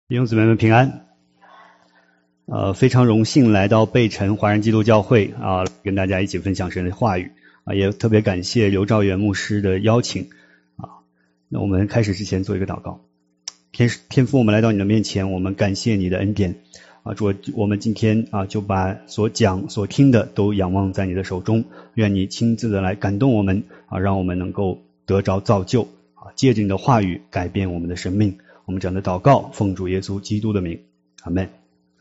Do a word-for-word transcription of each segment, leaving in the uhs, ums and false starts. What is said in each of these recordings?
弟兄姊妹们平安。呃，非常荣幸来到贝城华人基督教会啊，跟大家一起分享神的话语啊，也特别感谢刘兆元牧师的邀请啊。那我们开始之前做一个祷告。天天父，我们来到你的面前，我们感谢你的恩典啊，主，我们今天啊就把所讲所听的都仰望在你的手中，愿你亲自的来感动我们啊，让我们能够得着造就啊，借着你的话语改变我们的生命。我们这样的祷告，奉主耶稣基督的名，阿们。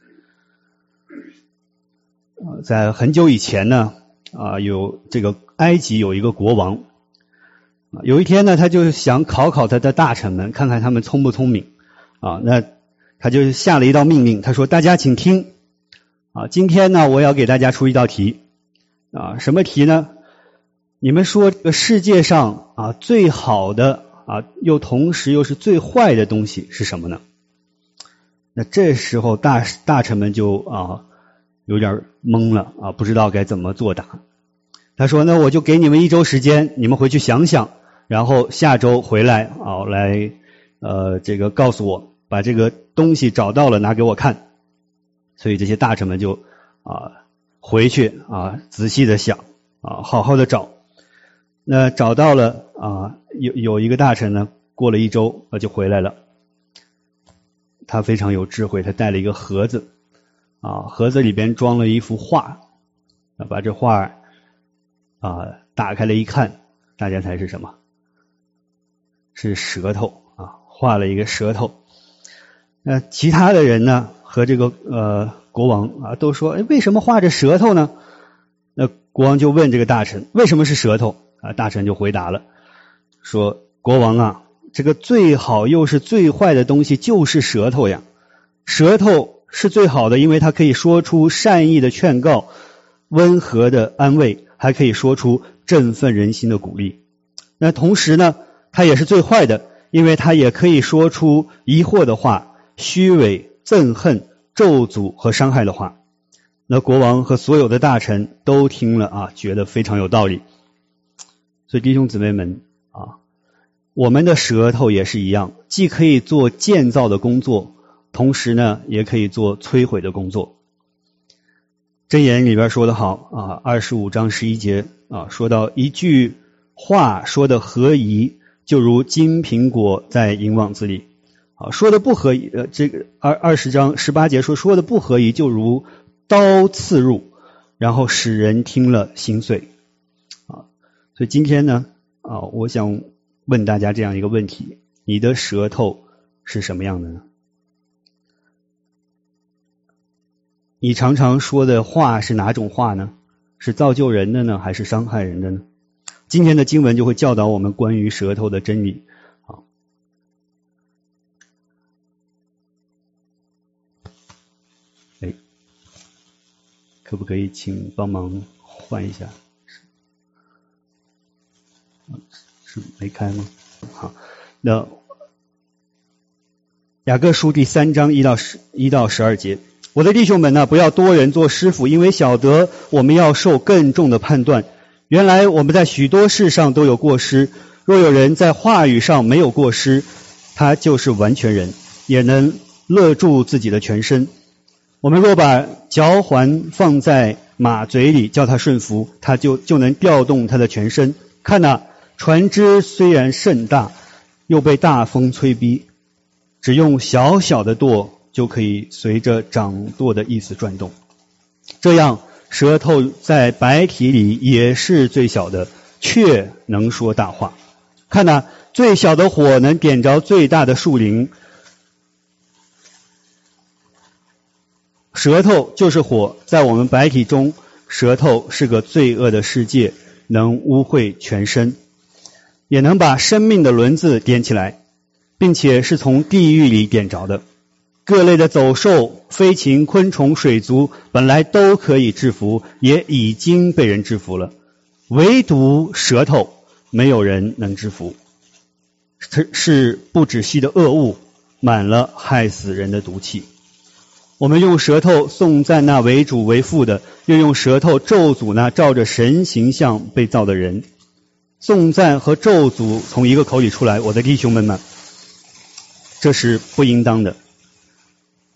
呃，在很久以前呢，啊，有这个埃及有一个国王，啊，有一天呢，他就想考考他的大臣们，看看他们聪不聪明啊。那他就下了一道命令，他说：“大家请听啊，今天呢，我要给大家出一道题啊，什么题呢？你们说这个世界上啊最好的。”啊，又同时又是最坏的东西是什么呢？那这时候大大臣们就啊有点懵了啊，不知道该怎么作答。他说：“那我就给你们一周时间，你们回去想想，然后下周回来啊来呃这个告诉我，把这个东西找到了拿给我看。”所以这些大臣们就啊回去啊仔细的想啊，好好的找。那找到了啊，有有一个大臣呢，过了一周啊就回来了。他非常有智慧，他带了一个盒子啊，盒子里边装了一幅画，啊，把这画啊打开了一看，大家猜是什么？是舌头啊，画了一个舌头。那其他的人呢，和这个呃国王啊都说，哎，为什么画着舌头呢？那国王就问这个大臣，为什么是舌头？啊，大臣就回答了，说：“国王啊，这个最好又是最坏的东西就是舌头呀。舌头是最好的，因为它可以说出善意的劝告，温和的安慰，还可以说出振奋人心的鼓励。那同时呢，它也是最坏的，因为它也可以说出疑惑的话，虚伪、憎恨、咒诅和伤害的话。”那国王和所有的大臣都听了啊，觉得非常有道理。所以弟兄姊妹们啊，我们的舌头也是一样，既可以做建造的工作，同时呢也可以做摧毁的工作。箴言里边说得好啊，二十五章十一节啊，说到一句话说的合宜，就如金苹果在银网子里啊，说的不合宜，呃，这个二二十章十八节说说的不合宜，就如刀刺入，然后使人听了心碎。所以今天呢啊，我想问大家这样一个问题：你的舌头是什么样的呢？你常常说的话是哪种话呢？是造就人的呢，还是伤害人的呢？今天的经文就会教导我们关于舌头的真理。好，哎，可不可以请帮忙换一下？是没开吗？好，那雅各书第三章一到十一到十二节，我的弟兄们呢，不要多人做师傅，因为晓得我们要受更重的判断。原来我们在许多事上都有过失，若有人在话语上没有过失，他就是完全人，也能勒住自己的全身。我们若把嚼环放在马嘴里，叫它顺服，它就就能调动它的全身。看哪，船只虽然甚大，又被大风吹逼，只用小小的舵就可以随着掌舵的意思转动。这样，舌头在百体里也是最小的，却能说大话。看哪，最小的火能点着最大的树林。舌头就是火，在我们百体中，舌头是个罪恶的世界，能污秽全身，也能把生命的轮子点起来，并且是从地狱里点着的。各类的走兽、飞禽、昆虫、水族本来都可以制服，也已经被人制服了，唯独舌头没有人能制服，是是不止息的恶物，满了害死人的毒气。我们用舌头颂赞那为主为父的，又用舌头咒诅那照着神形象被造的人。颂赞和咒诅从一个口里出来，我的弟兄们们，这是不应当的。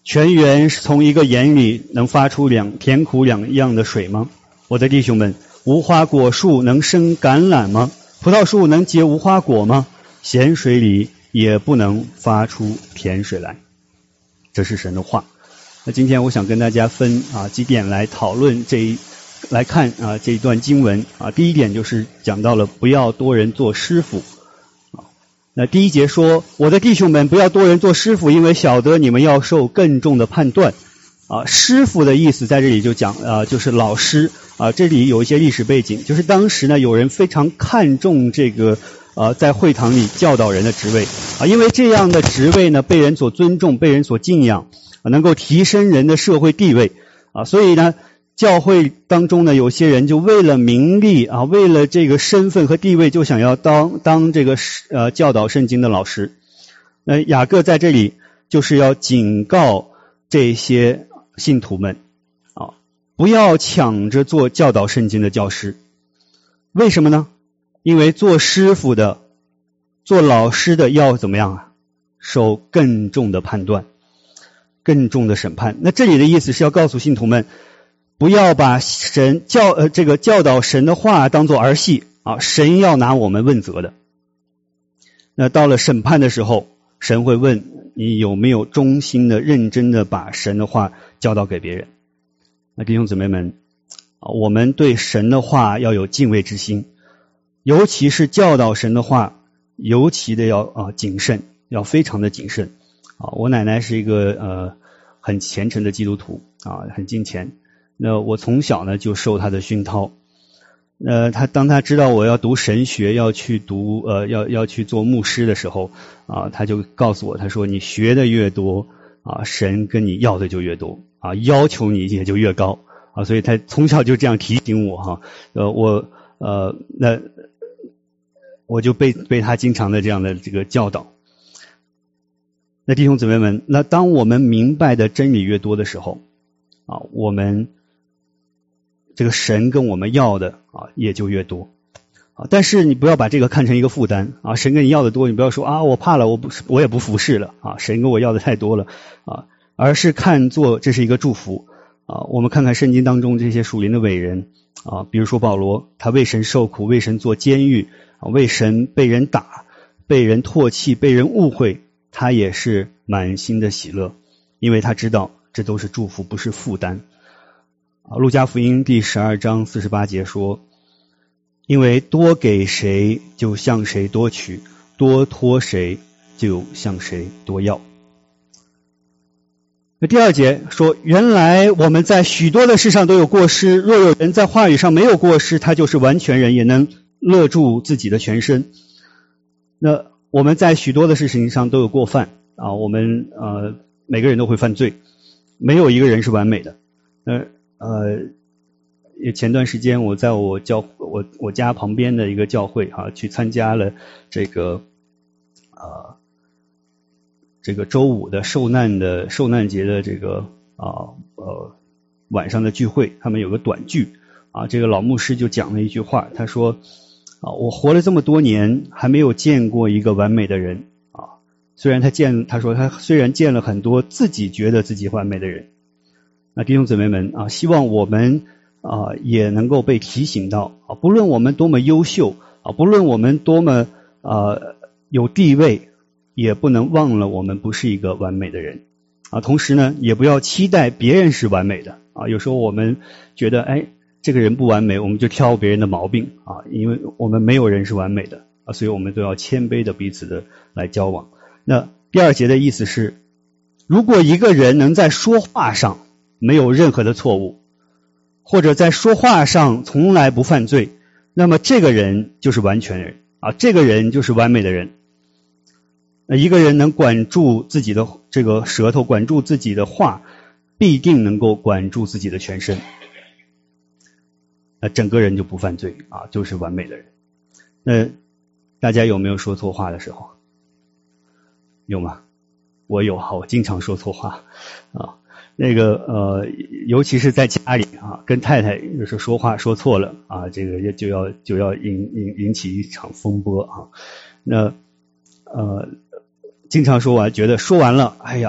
泉源是从一个眼里能发出两甜苦两样的水吗？我的弟兄们，无花果树能生橄榄吗？葡萄树能结无花果吗？咸水里也不能发出甜水来。这是神的话。那今天我想跟大家分啊几点来讨论这一来看啊这一段经文啊。第一点就是讲到了不要多人做师傅啊。那第一节说，我的弟兄们，不要多人做师傅，因为晓得你们要受更重的判断啊。师傅的意思在这里就讲啊，就是老师啊。这里有一些历史背景，就是当时呢有人非常看重这个呃在会堂里教导人的职位啊，因为这样的职位呢被人所尊重，被人所敬仰。能够提升人的社会地位啊，所以呢，教会当中呢，有些人就为了名利啊，为了这个身份和地位，就想要当当这个呃教导圣经的老师。那雅各在这里就是要警告这些信徒们啊，不要抢着做教导圣经的教师。为什么呢？因为做师傅的、做老师的要怎么样啊？受更重的判断。更重的审判。那这里的意思是要告诉信徒们，不要把神教呃这个教导神的话当作儿戏啊，神要拿我们问责的。那到了审判的时候，神会问你有没有忠心的、认真的把神的话教导给别人。那弟兄姊妹们啊，我们对神的话要有敬畏之心，尤其是教导神的话，尤其的要啊谨慎，要非常的谨慎。啊，我奶奶是一个呃很虔诚的基督徒啊，很敬虔。那我从小呢就受她的熏陶。呃，她当她知道我要读神学，要去读呃要要去做牧师的时候啊，她就告诉我，她说你学的越多啊，神跟你要的就越多啊，要求你也就越高啊，所以她从小就这样提醒我哈。呃，我呃那我就被被她经常的这样的这个教导。那弟兄姊妹们，那当我们明白的真理越多的时候啊，我们这个神跟我们要的啊也就越多啊。但是你不要把这个看成一个负担啊，神跟你要的多，你不要说啊我怕了，我不我也不服侍了啊，神跟我要的太多了啊，而是看作这是一个祝福啊。我们看看圣经当中这些属灵的伟人啊，比如说保罗，他为神受苦，为神做监狱啊，为神被人打，被人唾弃，被人误会。他也是满心的喜乐，因为他知道这都是祝福，不是负担。啊，路加福音第十二章四十八节说，因为多给谁就向谁多取，多托谁就向谁多要。那第二节说，原来我们在许多的事上都有过失，若有人在话语上没有过失，他就是完全人，也能勒住自己的全身。那我们在许多的事情上都有过犯啊，我们呃每个人都会犯罪，没有一个人是完美的。呃呃，也前段时间我在我教我我家旁边的一个教会啊，去参加了这个呃这个周五的受难的受难节的这个啊呃晚上的聚会，他们有个短剧啊，这个老牧师就讲了一句话，他说。啊，我活了这么多年，还没有见过一个完美的人啊。虽然他见，他说他虽然见了很多自己觉得自己完美的人。那弟兄姊妹们啊，希望我们啊也能够被提醒到啊，不论我们多么优秀啊，不论我们多么啊有地位，也不能忘了我们不是一个完美的人啊。同时呢，也不要期待别人是完美的啊。有时候我们觉得，哎。这个人不完美，我们就挑别人的毛病啊，因为我们没有人是完美的啊，所以我们都要谦卑的彼此的来交往。那第二节的意思是，如果一个人能在说话上没有任何的错误，或者在说话上从来不犯罪，那么这个人就是完全人啊，这个人就是完美的人。那一个人能管住自己的这个舌头，管住自己的话，必定能够管住自己的全身。那整个人就不犯罪啊，就是完美的人。那大家有没有说错话的时候？有吗？我有哈，我经常说错话啊。那个呃，尤其是在家里啊，跟太太有时候说话说错了啊，这个就要就要引引引起一场风波啊。那呃，经常说完，觉得说完了，哎呀，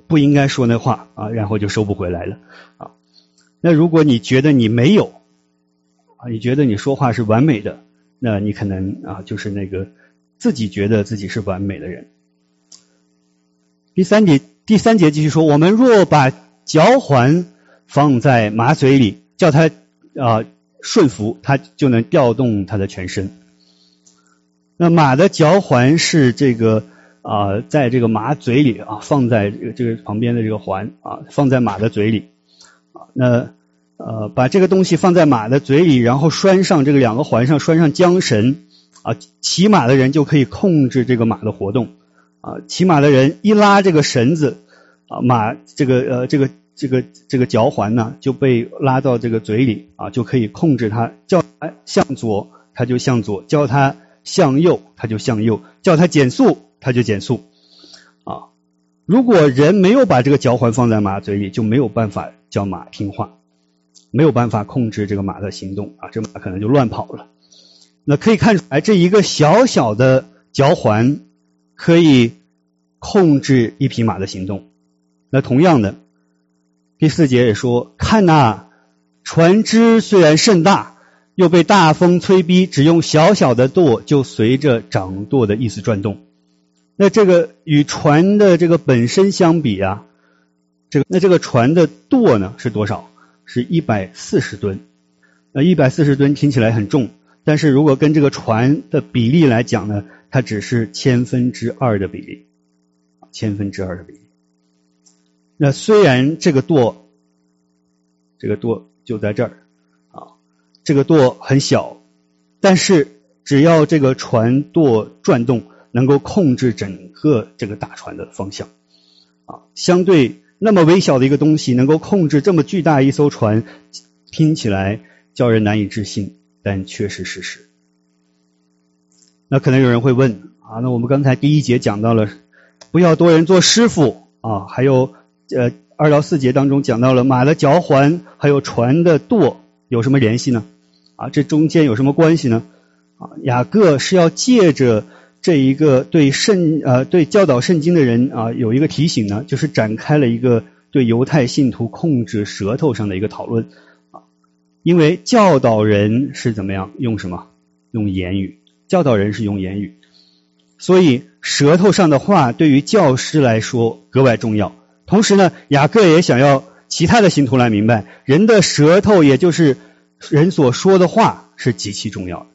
不应该说那话啊，然后就收不回来了啊。那如果你觉得你没有啊，你觉得你说话是完美的，那你可能啊就是那个自己觉得自己是完美的人。第三节第三节继续说，我们若把嚼环放在马嘴里，叫它啊顺服，它就能调动它的全身。那马的嚼环是这个啊，在这个马嘴里啊，放在这个这个旁边的这个环啊，放在马的嘴里啊，那呃把这个东西放在马的嘴里，然后拴上这个两个环上拴上缰绳啊，骑马的人就可以控制这个马的活动啊，骑马的人一拉这个绳子啊，马这个呃这个这个这个嚼环呢就被拉到这个嘴里啊，就可以控制它，叫它向左它就向左，叫它向右它就向右，叫它减速它就减速啊。如果人没有把这个嚼环放在马嘴里，就没有办法叫马听话，没有办法控制这个马的行动啊，这马可能就乱跑了。那可以看出来，这一个小小的嚼环可以控制一匹马的行动。那同样的，第四节也说，看哪，船只虽然甚大，又被大风催逼，只用小小的舵就随着掌舵的意思转动。那这个与船的这个本身相比啊，这个那这个船的舵呢是多少？是一百四十吨。那一百四十吨听起来很重，但是如果跟这个船的比例来讲呢，它只是千分之二的比例，千分之二的比例。那虽然这个舵，这个舵就在这儿啊，这个舵很小，但是只要这个船舵转动，能够控制整个这个大船的方向啊。相对那么微小的一个东西，能够控制这么巨大一艘船，听起来叫人难以置信，但却是事实。那可能有人会问啊，那我们刚才第一节讲到了不要多人做师傅啊，还有呃二到四节当中讲到了马的嚼环还有船的舵有什么联系呢？啊，这中间有什么关系呢？啊，雅各是要借着这一个对圣呃对教导圣经的人啊有一个提醒呢，就是展开了一个对犹太信徒控制舌头上的一个讨论啊，因为教导人是怎么样用什么？用言语，教导人是用言语，所以舌头上的话对于教师来说格外重要。同时呢，雅各也想要其他的信徒来明白，人的舌头也就是人所说的话是极其重要的。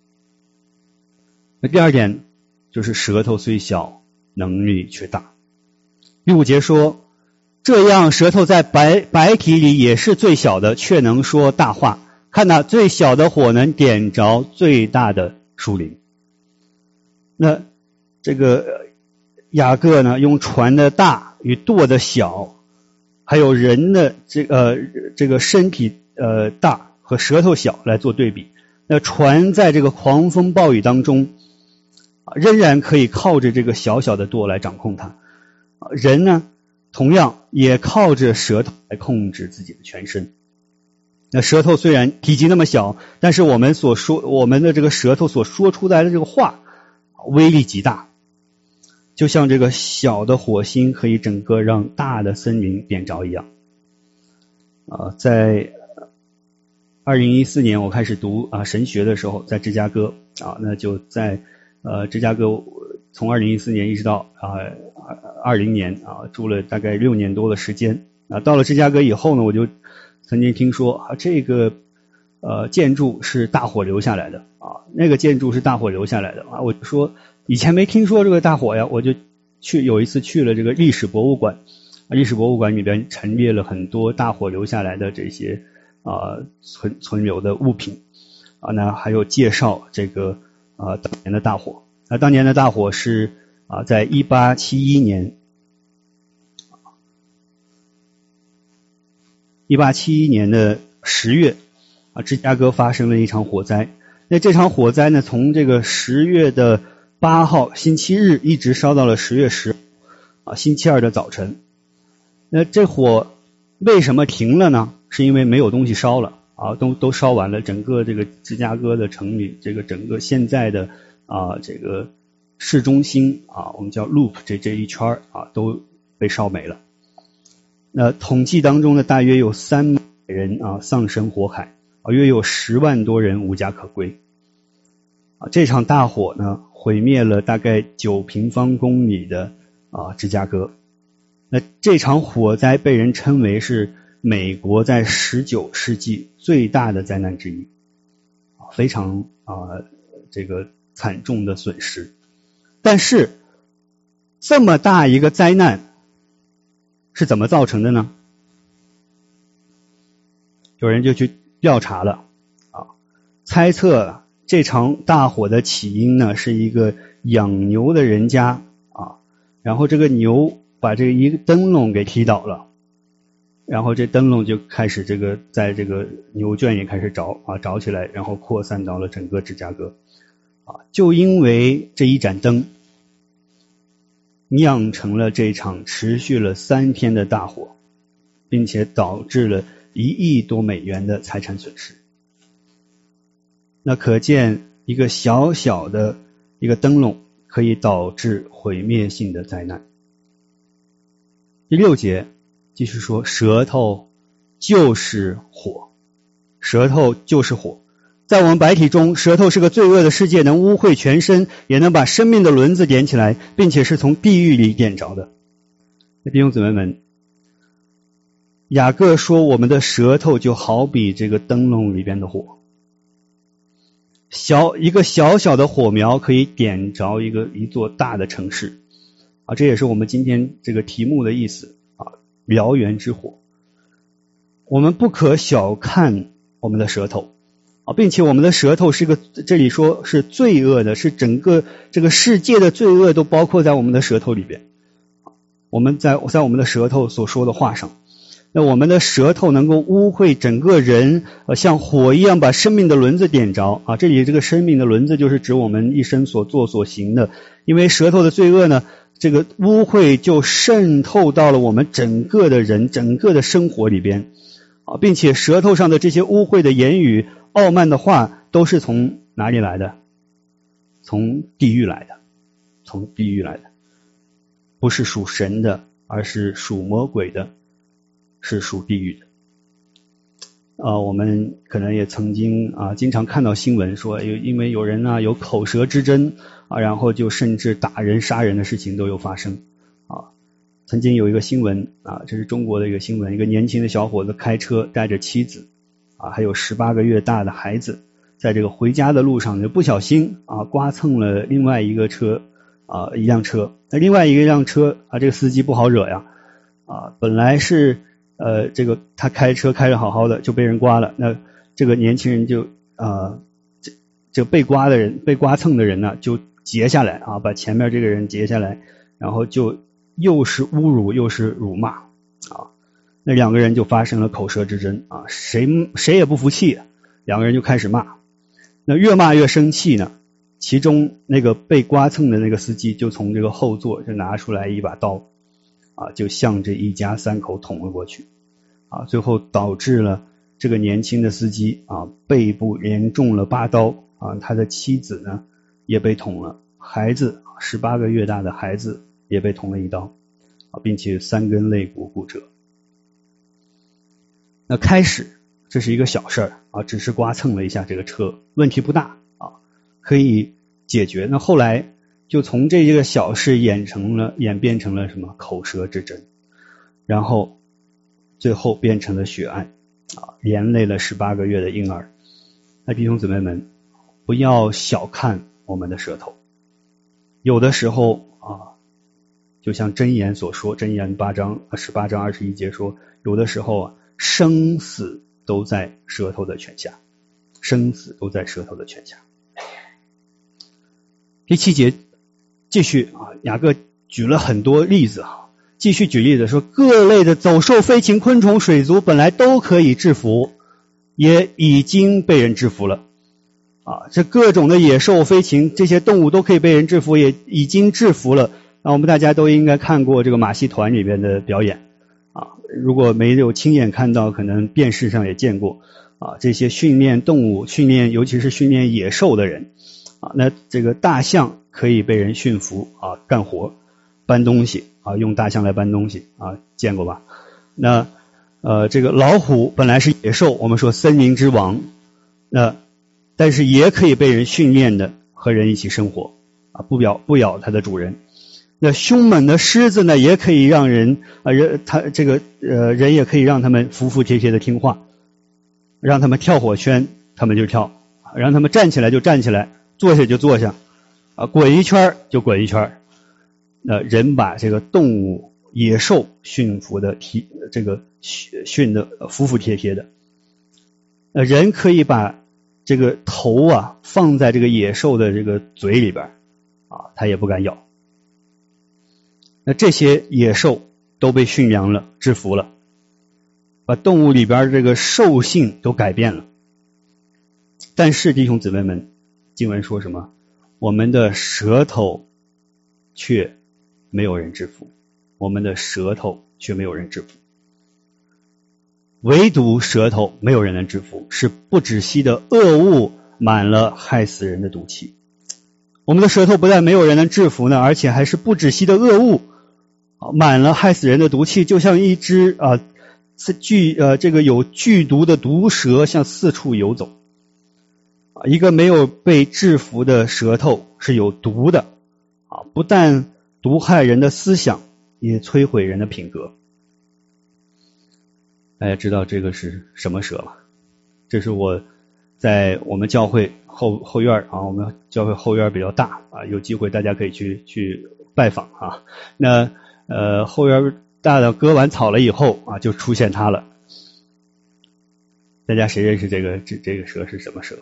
那第二点就是舌头虽小，能力却大。第五节说，这样舌头在白白体里也是最小的，却能说大话。看那最小的火能点着最大的树林。那这个雅各呢，用船的大与舵的小，还有人的这个、呃、这个身体呃大和舌头小来做对比。那船在这个狂风暴雨当中，仍然可以靠着这个小小的舵来掌控它。人呢，同样也靠着舌头来控制自己的全身。那舌头虽然体积那么小，但是我们所说我们的这个舌头所说出来的这个话威力极大，就像这个小的火星可以整个让大的森林点着一样。啊，在二零一四年我开始读啊神学的时候，在芝加哥啊，那就在呃芝加哥从二零一四年一直到啊二零年啊住了大概六年多的时间啊。到了芝加哥以后呢，我就曾经听说啊这个呃建筑是大火留下来的啊，那个建筑是大火留下来的啊。我就说以前没听说这个大火呀，我就去有一次去了这个历史博物馆，历史博物馆里边陈列了很多大火留下来的这些啊存存留的物品啊，那还有介绍这个啊当年的大火。那当年的大火是啊在一八七一年，一八七一年的十月啊，芝加哥发生了一场火灾。那这场火灾呢，从这个十月的八号星期日一直烧到了十月十啊星期二的早晨。那这火为什么停了呢？是因为没有东西烧了啊，都都烧完了，整个这个芝加哥的城里，这个整个现在的啊这个市中心啊，我们叫 Loop 这这一圈啊都被烧没了那统计当中呢，大约有三百人啊丧生火海，啊约有十万多人无家可归。啊，这场大火呢，毁灭了大概九平方公里的啊芝加哥。那这场火灾被人称为是美国在十九世纪最大的灾难之一，非常啊这个惨重的损失。但是这么大一个灾难是怎么造成的呢？有人就去调查了啊，猜测这场大火的起因呢是一个养牛的人家啊，然后这个牛把这个一个灯笼给踢倒了，然后这灯笼就开始这个在这个牛圈也开始着啊着起来，然后扩散到了整个芝加哥啊，就因为这一盏灯酿成了这场持续了三天的大火，并且导致了一亿多美元的财产损失。那可见一个小小的一个灯笼可以导致毁灭性的灾难。第六节继续说，舌头就是火，舌头就是火。在我们白体中，舌头是个罪恶的世界，能污秽全身，也能把生命的轮子点起来，并且是从地狱里点着的。弟兄姊妹们，雅各说我们的舌头就好比这个灯笼里边的火，小一个小小的火苗可以点着一个一座大的城市啊，这也是我们今天这个题目的意思啊，燎原之火。我们不可小看我们的舌头啊，并且我们的舌头是个，这里说是罪恶的，是整个这个世界的罪恶都包括在我们的舌头里边。我们在在我们的舌头所说的话上，那我们的舌头能够污秽整个人，呃，像火一样把生命的轮子点着啊。这里这个生命的轮子就是指我们一生所做所行的，因为舌头的罪恶呢，这个污秽就渗透到了我们整个的人整个的生活里边啊，并且舌头上的这些污秽的言语、傲慢的话都是从哪里来的？从地狱来的，从地狱来的，不是属神的，而是属魔鬼的，是属地狱的。啊，我们可能也曾经啊，经常看到新闻说，有因为有人啊有口舌之争啊，然后就甚至打人、杀人的事情都有发生啊。曾经有一个新闻啊，这是中国的一个新闻，一个年轻的小伙子开车带着妻子啊，还有十八个月大的孩子，在这个回家的路上就不小心啊刮蹭了另外一个车啊一辆车，那另外一个辆车啊，这个司机不好惹呀啊，本来是呃这个他开车开得好好的就被人刮了，那这个年轻人就啊这这个被刮的人被刮蹭的人呢就截下来啊，把前面这个人截下来，然后就又是侮辱又是辱骂啊，那两个人就发生了口舌之争啊，谁谁也不服气，两个人就开始骂，那越骂越生气呢，其中那个被刮蹭的那个司机就从这个后座就拿出来一把刀啊，就向这一家三口捅了过去啊，最后导致了这个年轻的司机啊背部连中了八刀啊，他的妻子呢也被捅了，孩子十八个月大的孩子也被捅了一刀啊，并且三根肋骨骨折。那开始这是一个小事儿啊，只是刮蹭了一下这个车，问题不大啊，可以解决。那后来就从这个小事演成了演变成了什么口舌之争，然后最后变成了血案啊，连累了十八个月的婴儿。那弟兄姊妹们，不要小看我们的舌头，有的时候啊，就像箴言所说，箴言八章十八章二十一节说，有的时候啊，生死都在舌头的权下，生死都在舌头的权下。第七节继续啊，雅各举了很多例子啊，继续举例子说，各类的走兽、飞禽、昆虫、水族本来都可以制服，也已经被人制服了啊，这各种的野兽、飞禽这些动物都可以被人制服，也已经制服了。那我们大家都应该看过这个马戏团里边的表演啊，如果没有亲眼看到，可能电视上也见过啊，这些训练动物、训练尤其是训练野兽的人啊，那这个大象可以被人驯服啊，干活搬东西啊，用大象来搬东西啊，见过吧？ 那呃这个老虎本来是野兽，我们说森林之王，那但是也可以被人训练的和人一起生活啊，不咬不咬它的主人。那凶猛的狮子呢，也可以让人啊人他这个呃人也可以让他们服服帖帖的听话，让他们跳火圈他们就跳，让他们站起来就站起来，坐下就坐下啊，滚一圈就滚一圈。那人把这个动物野兽驯服的体这个驯的服服帖帖的，呃人可以把这个头啊放在这个野兽的这个嘴里边啊，它也不敢咬。那这些野兽都被驯良了，制服了，把动物里边这个兽性都改变了。但是弟兄姊妹们，经文说什么？我们的舌头却没有人制服，我们的舌头却没有人制服。唯独舌头没有人能制服，是不止息的恶物，满了害死人的毒气。我们的舌头不但没有人能制服呢，而且还是不止息的恶物，满了害死人的毒气，就像一只啊剧呃这个有剧毒的毒蛇向四处游走。一个没有被制服的舌头是有毒的啊，不但毒害人的思想，也摧毁人的品格。大家知道这个是什么蛇吗？这是我在我们教会后后院啊，我们教会后院比较大啊，有机会大家可以去去拜访啊。那呃后院大的割完草了以后啊，就出现它了。大家谁认识这个这这个蛇是什么蛇？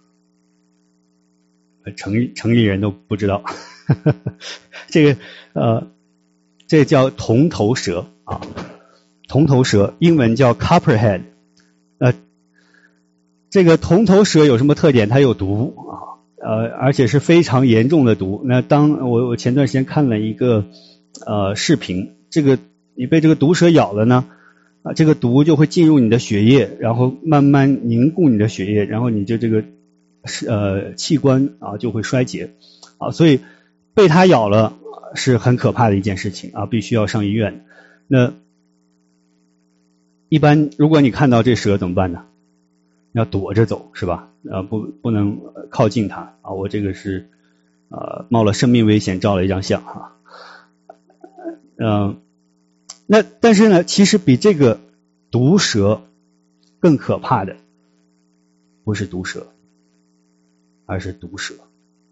城城里人都不知道。这个呃这叫铜头蛇啊，铜头蛇英文叫 copperhead。呃这个铜头蛇有什么特点？它有毒啊，呃而且是非常严重的毒。那当我我前段时间看了一个呃视频，这个你被这个毒蛇咬了呢啊，这个毒就会进入你的血液，然后慢慢凝固你的血液，然后你就这个呃器官啊就会衰竭啊，所以被它咬了是很可怕的一件事情啊，必须要上医院。那一般如果你看到这蛇怎么办呢？要躲着走是吧？啊不不能靠近它啊，我这个是呃冒了生命危险照了一张相哈。嗯、呃，那但是呢，其实比这个毒蛇更可怕的不是毒蛇，而是毒蛇。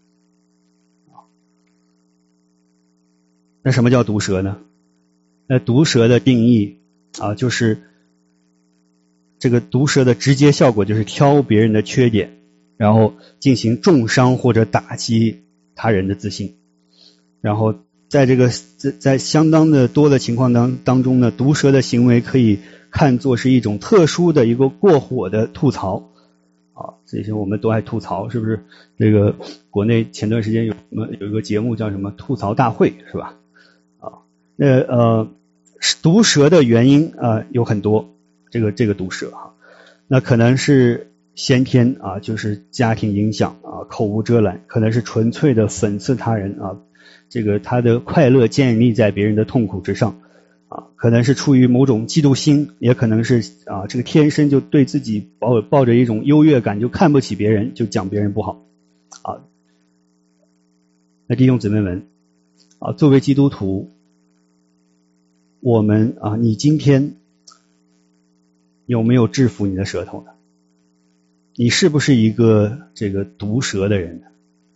那什么叫毒蛇呢？那毒蛇的定义啊，就是这个毒蛇的直接效果就是挑别人的缺点，然后进行重伤或者打击他人的自信。然后在这个在在相当的多的情况当当中呢，毒蛇的行为可以看作是一种特殊的一个过火的吐槽啊，这些我们都爱吐槽，是不是？这个国内前段时间有什么有一个节目叫什么吐槽大会是吧？啊，那呃毒蛇的原因啊、呃、有很多，这个这个毒蛇哈，那可能是先天啊，就是家庭影响啊，口无遮拦，可能是纯粹的讽刺他人啊，这个他的快乐建立在别人的痛苦之上啊，可能是出于某种嫉妒心，也可能是啊这个天生就对自己抱抱着一种优越感，就看不起别人，就讲别人不好啊。那弟兄姊妹们啊，作为基督徒，我们啊，你今天有没有制服你的舌头呢？你是不是一个这个毒舌的人呢？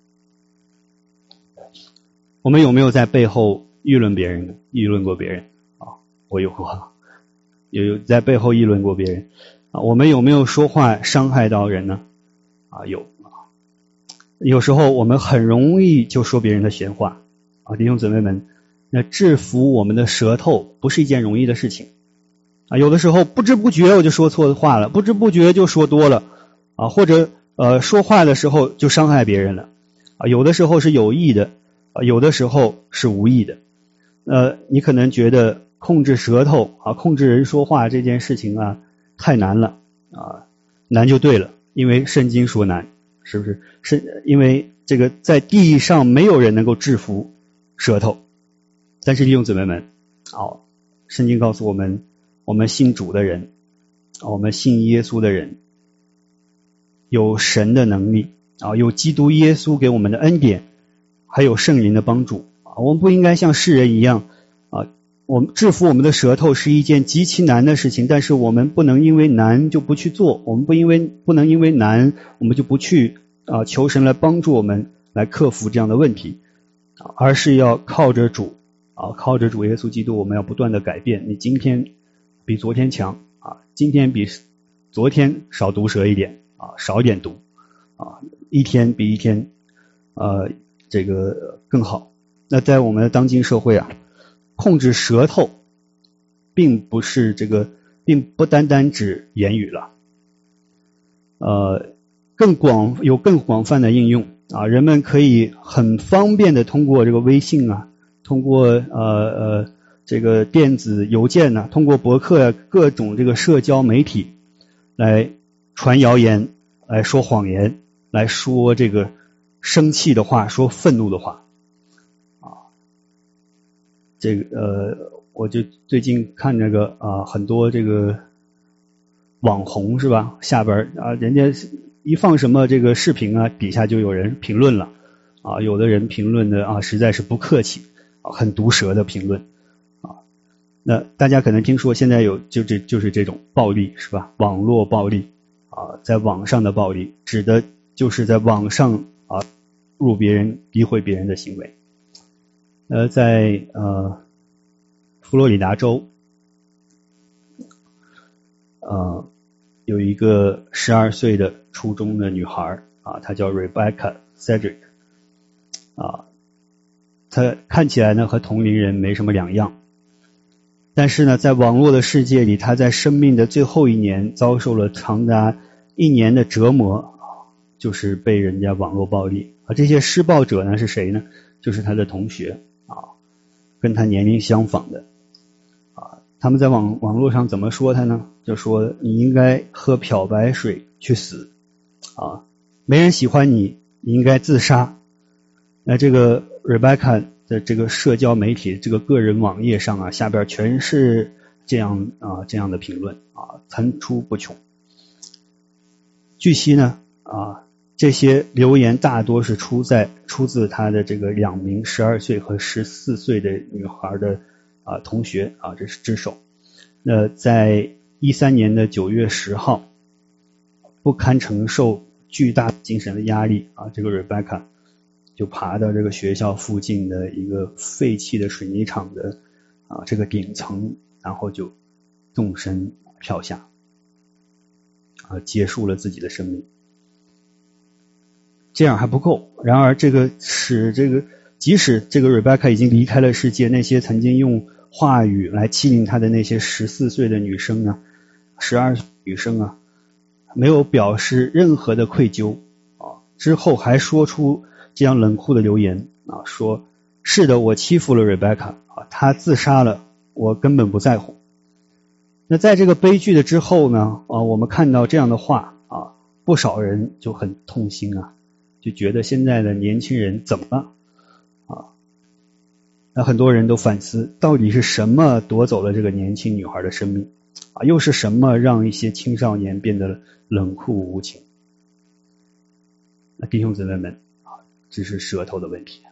我们有没有在背后议论别人呢？议论过别人啊？我有过，有有在背后议论过别人啊？我们有没有说话伤害到人呢？啊，有啊。有时候我们很容易就说别人的闲话啊，弟兄姊妹们，那制服我们的舌头不是一件容易的事情啊。有的时候不知不觉我就说错话了，不知不觉就说多了啊，或者呃说话的时候就伤害别人了啊。有的时候是有意的啊，有的时候是无意的。呃，你可能觉得控制舌头啊，控制人说话这件事情啊太难了啊，难就对了，因为圣经说难，是不是？是因为这个在地上没有人能够制服舌头。但是弟兄姊妹们，哦，圣经告诉我们我们信主的人，我们信耶稣的人，有神的能力啊，有基督耶稣给我们的恩典，还有圣灵的帮助啊。我们不应该像世人一样啊，我们制服我们的舌头是一件极其难的事情，但是我们不能因为难就不去做，我们不因为不能因为难我们就不去啊求神来帮助我们来克服这样的问题，而是要靠着主啊，靠着主耶稣基督，我们要不断的改变。你今天比昨天强啊，今天比昨天少毒舌一点啊，少一点毒啊，一天比一天呃这个更好。那在我们的当今社会啊，控制舌头并不是这个，并不单单指言语了，呃，更广有更广泛的应用啊，人们可以很方便的通过这个微信啊，通过呃呃这个电子邮件呢、啊，通过博客啊，各种这个社交媒体来传谣言，来说谎言，来说这个生气的话，说愤怒的话啊。这个呃，我就最近看这个啊，很多这个网红是吧？下边啊，人家一放什么这个视频啊，底下就有人评论了啊，有的人评论的啊，实在是不客气啊，很毒舌的评论。那大家可能听说现在有就这就是这种暴力是吧？网络暴力啊，在网上的暴力，指的就是在网上啊侮辱别人、诋毁别人的行为。呃，在呃佛罗里达州，呃有一个十二岁的初中的女孩啊，她叫 Rebecca Cedric 啊，她看起来呢和同龄人没什么两样。但是呢，在网络的世界里，他在生命的最后一年遭受了长达一年的折磨，就是被人家网络暴力。而这些施暴者呢是谁呢？就是他的同学啊，跟他年龄相仿的啊。他们在网网络上怎么说他呢？就说你应该喝漂白水去死啊，没人喜欢你，你应该自杀。那这个 Rebecca在这个社交媒体这个个人网页上啊，下边全是这样啊这样的评论啊，层出不穷。据悉呢啊，这些留言大多是出在出自他的这个两名十二岁和十四岁的女孩的啊同学啊，这是之手。那在一三年的九月十号，不堪承受巨大精神的压力啊，这个 Rebecca就爬到这个学校附近的一个废弃的水泥厂的啊这个顶层，然后就纵身跳下啊，结束了自己的生命。这样还不够，然而这个使这个即使这个 Rebecca 已经离开了世界，那些曾经用话语来欺凌她的那些十四岁的女生啊，十二岁女生啊，没有表示任何的愧疚啊，之后还说出这样冷酷的留言啊，说是的，我欺负了 Rebecca 啊，她自杀了，我根本不在乎。那在这个悲剧的之后呢啊，我们看到这样的话啊，不少人就很痛心啊，就觉得现在的年轻人怎么了啊？那很多人都反思，到底是什么夺走了这个年轻女孩的生命啊？又是什么让一些青少年变得冷酷无情？那弟兄姊妹们啊，这是舌头的问题。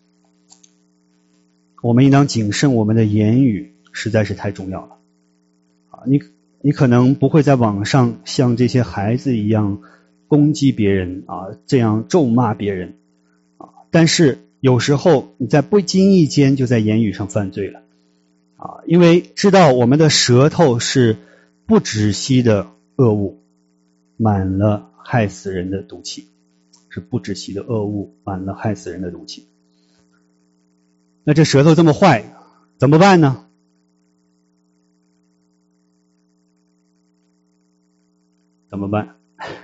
我们应当谨慎我们的言语，实在是太重要了啊！你你可能不会在网上像这些孩子一样攻击别人啊，这样咒骂别人啊，但是有时候你在不经意间就在言语上犯罪了啊，因为知道我们的舌头是不止息的恶物，满了害死人的毒气，是不止息的恶物，满了害死人的毒气。那这舌头这么坏，怎么办呢？怎么办？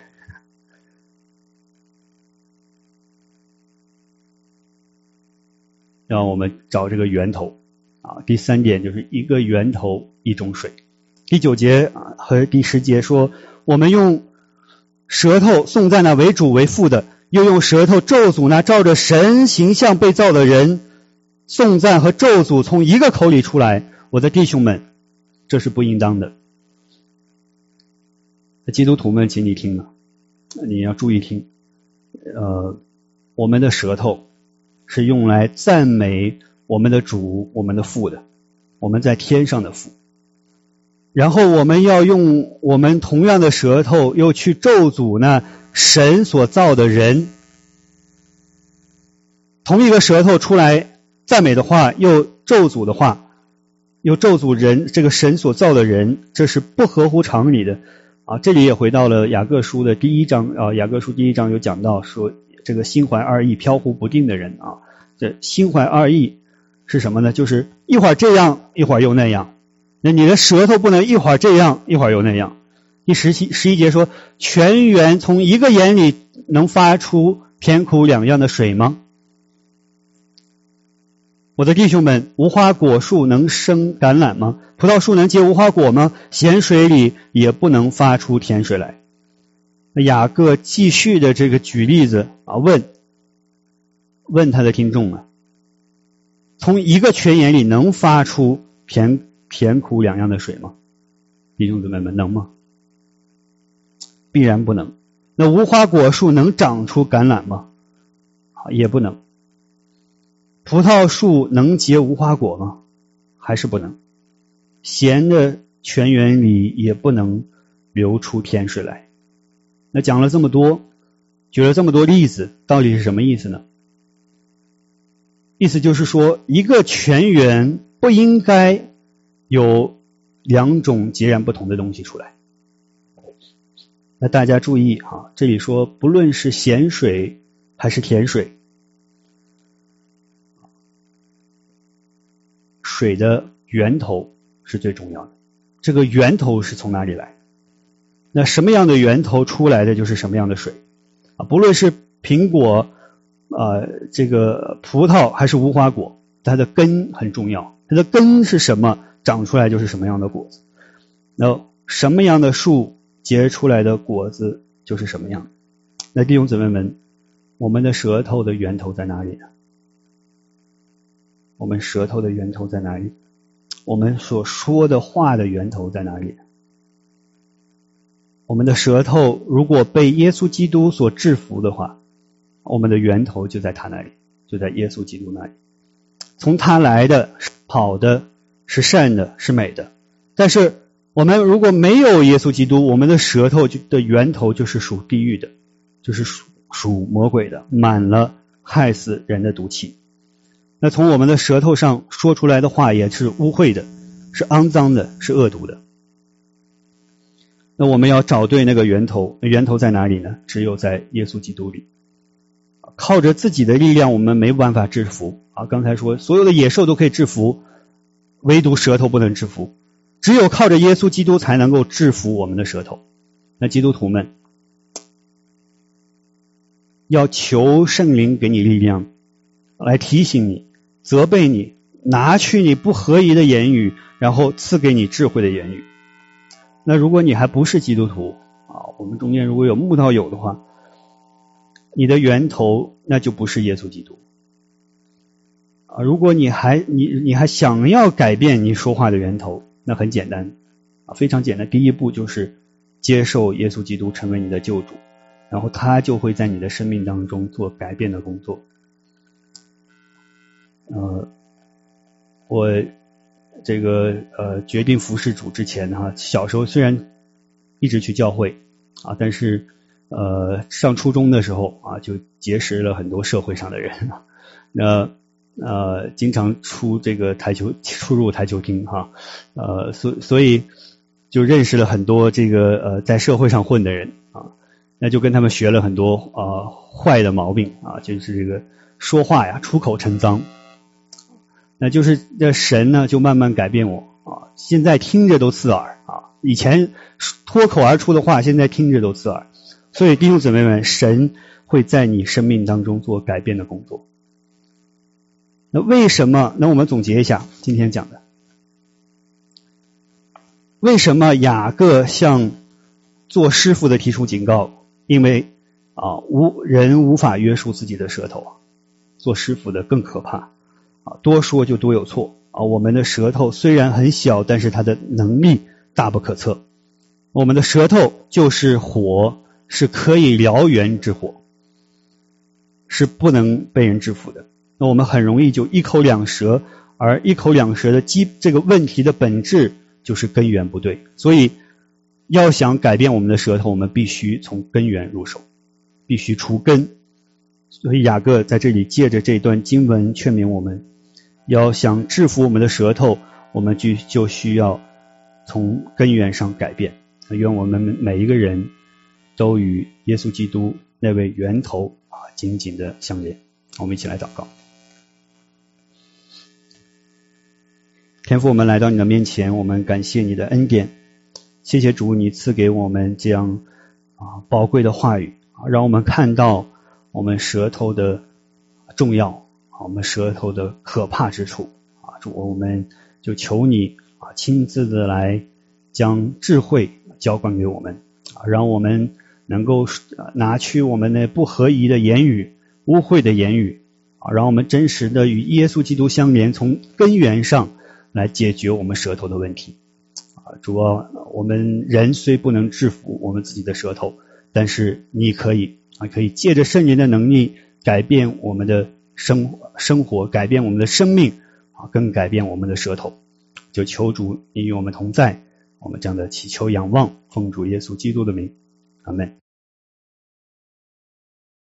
让我们找这个源头啊。第三点就是一个源头一种水。第九节和第十节说，我们用舌头颂赞那为主为父的，又用舌头咒诅那照着神形象被造的人。颂赞和咒诅从一个口里出来，我的弟兄们， 这是不应当的。基督徒们，请你听啊，你要注意听。呃，我们的舌头是用来赞美我们的主、我们的父的，我们在天上的父。然后我们要用我们同样的舌头又去咒诅呢神所造的人。同一个舌头出来赞美的话，又咒诅的话，又咒诅人，这个神所造的人，这是不合乎常理的啊。这里也回到了雅各书的第一章啊，雅各书第一章有讲到说，这个心怀二意、飘忽不定的人啊，这心怀二意是什么呢？就是一会儿这样，一会儿又那样。那你的舌头不能一会儿这样，一会儿又那样。第十七十一节说，泉源从一个眼里能发出甜苦两样的水吗？我的弟兄们，无花果树能生橄榄吗？葡萄树能结无花果吗？咸水里也不能发出甜水来。那雅各继续的这个举例子啊，问问他的听众啊，从一个泉眼里能发出甜甜苦两样的水吗？弟兄姊妹们，能吗？必然不能。那无花果树能长出橄榄吗？也不能。葡萄树能结无花果吗？还是不能。咸的泉源里也不能流出甜水来。那讲了这么多，举了这么多例子，到底是什么意思呢？意思就是说，一个泉源不应该有两种截然不同的东西出来。那大家注意哈，这里说不论是咸水还是甜水，水的源头是最重要的。这个源头是从哪里来？那什么样的源头出来的就是什么样的水啊？不论是苹果、呃这个葡萄还是无花果，它的根很重要。它的根是什么，长出来就是什么样的果子。那什么样的树结出来的果子就是什么样。那弟兄姊妹们，我们的舌头的源头在哪里呢？我们舌头的源头在哪里？我们所说的话的源头在哪里？我们的舌头如果被耶稣基督所制服的话，我们的源头就在他那里，就在耶稣基督那里。从他来的，好的，是善的，是美的。但是我们如果没有耶稣基督，我们的舌头的源头就是属地狱的，就是属属魔鬼的，满了害死人的毒气。那从我们的舌头上说出来的话也是污秽的，是肮脏的，是恶毒的。那我们要找对那个源头，源头在哪里呢？只有在耶稣基督里。靠着自己的力量我们没办法制服啊！刚才说所有的野兽都可以制服，唯独舌头不能制服，只有靠着耶稣基督才能够制服我们的舌头。那基督徒们要求圣灵给你力量，来提醒你，责备你，拿去你不合宜的言语，然后赐给你智慧的言语。那如果你还不是基督徒啊，我们中间如果有慕道友的话，你的源头那就不是耶稣基督啊。如果你还你你还想要改变你说话的源头，那很简单啊，非常简单。第一步就是接受耶稣基督成为你的救主，然后他就会在你的生命当中做改变的工作。呃，我这个呃决定服侍主之前哈，小时候虽然一直去教会啊，但是呃上初中的时候啊，就结识了很多社会上的人，那呃经常出这个台球出入台球厅哈，呃所所以就认识了很多这个呃在社会上混的人啊，那就跟他们学了很多呃坏的毛病啊，就是这个说话呀出口成脏。那就是这神呢就慢慢改变我啊，现在听着都刺耳啊，以前脱口而出的话现在听着都刺耳。所以弟兄姊妹们，神会在你生命当中做改变的工作。那为什么？那我们总结一下今天讲的，为什么雅各向做师傅的提出警告？因为啊，无人无法约束自己的舌头啊，做师傅的更可怕啊，多说就多有错啊，我们的舌头虽然很小，但是它的能力大不可测。我们的舌头就是火，是可以燎原之火，是不能被人制服的。那我们很容易就一口两舌，而一口两舌的基这个问题的本质就是根源不对。所以要想改变我们的舌头，我们必须从根源入手，必须除根。所以雅各在这里借着这段经文劝勉我们，要想制服我们的舌头，我们就就需要从根源上改变。愿我们每一个人都与耶稣基督那位源头啊紧紧的相连。我们一起来祷告。天父，我们来到你的面前，我们感谢你的恩典，谢谢主，你赐给我们这样啊宝贵的话语，让我们看到我们舌头的重要，我们舌头的可怕之处啊！主，我们就求你啊亲自的来将智慧浇灌给我们啊，让我们能够拿去我们那不合宜的言语、污秽的言语啊，让我们真实的与耶稣基督相连，从根源上来解决我们舌头的问题啊！主啊，我们人虽不能制服我们自己的舌头，但是你可以啊，可以借着圣灵的能力改变我们的生生活，改变我们的生命啊，更改变我们的舌头。就求主你与我们同在，我们这样的祈求仰望，奉主耶稣基督的名，阿们。